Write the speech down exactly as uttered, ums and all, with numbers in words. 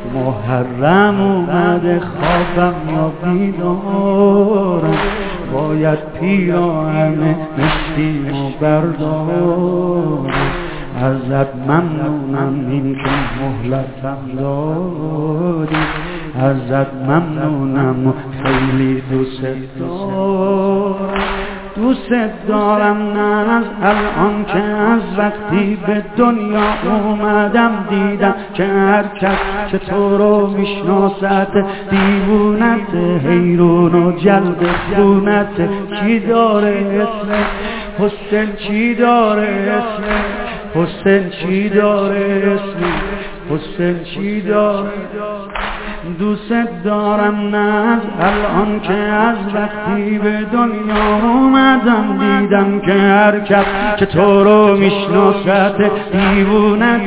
محرم اومده خوابم یا بیدارم، باید پیراهن مشکیمو بردارم. ازت ممنونم این که مهلتم دادی، ازت ممنونم و خیلی دوست دارم. دوست دارم نه از الان که از وقتی به دنیا اومدم دیدم که هر کس که تو رو میشناسد دیوونت، حیرون و جلب خونت. چی داره اسم حسین، چی داره اسم حسین، چی داره اسم حسین، چی داره. دوست دارم نه از الان که از وقتی به دنیا اومدم دیدم که هر کس که تو رو میشناسد دیوونت،